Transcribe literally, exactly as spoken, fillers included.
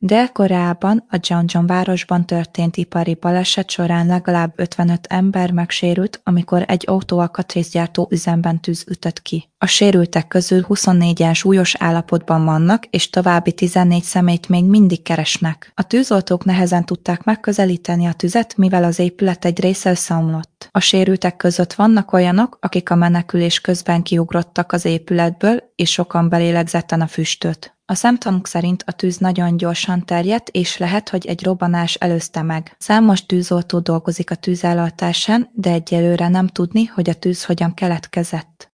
Dél-Koreában a Jeonjon városban történt ipari baleset során legalább ötvenöt ember megsérült, amikor egy autóalkatrészgyártó üzemben tűz ütött ki. A sérültek közül huszonnégyen súlyos állapotban vannak, és további tizennégy személyt még mindig keresnek. A tűzoltók nehezen tudták megközelíteni a tüzet, mivel az épület egy része összeomlott. A sérültek között vannak olyanok, akik a menekülés közben kiugrottak az épületből, és sokan belélegzetten a füstöt. A szemtanúk szerint a tűz nagyon gyorsan terjedt, és lehet, hogy egy robbanás előzte meg. Számos tűzoltó dolgozik a tűzelőtásán, de egyelőre nem tudni, hogy a tűz hogyan keletkezett.